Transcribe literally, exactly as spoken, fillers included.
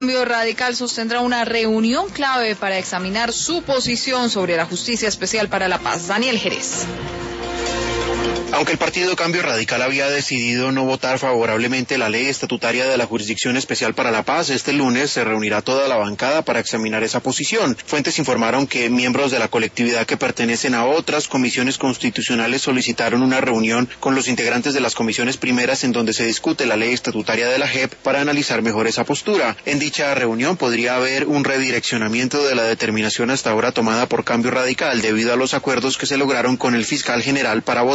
Cambio Radical sostendrá una reunión clave para examinar su posición sobre la Justicia Especial para la Paz. Daniel Jerez. Aunque el partido Cambio Radical había decidido no votar favorablemente la ley estatutaria de la Jurisdicción Especial para la Paz, este lunes se reunirá toda la bancada para examinar esa posición. Fuentes informaron que miembros de la colectividad que pertenecen a otras comisiones constitucionales solicitaron una reunión con los integrantes de las comisiones primeras en donde se discute la ley estatutaria de la J E P para analizar mejor esa postura. En dicha reunión podría haber un redireccionamiento de la determinación hasta ahora tomada por Cambio Radical debido a los acuerdos que se lograron con el fiscal general para votar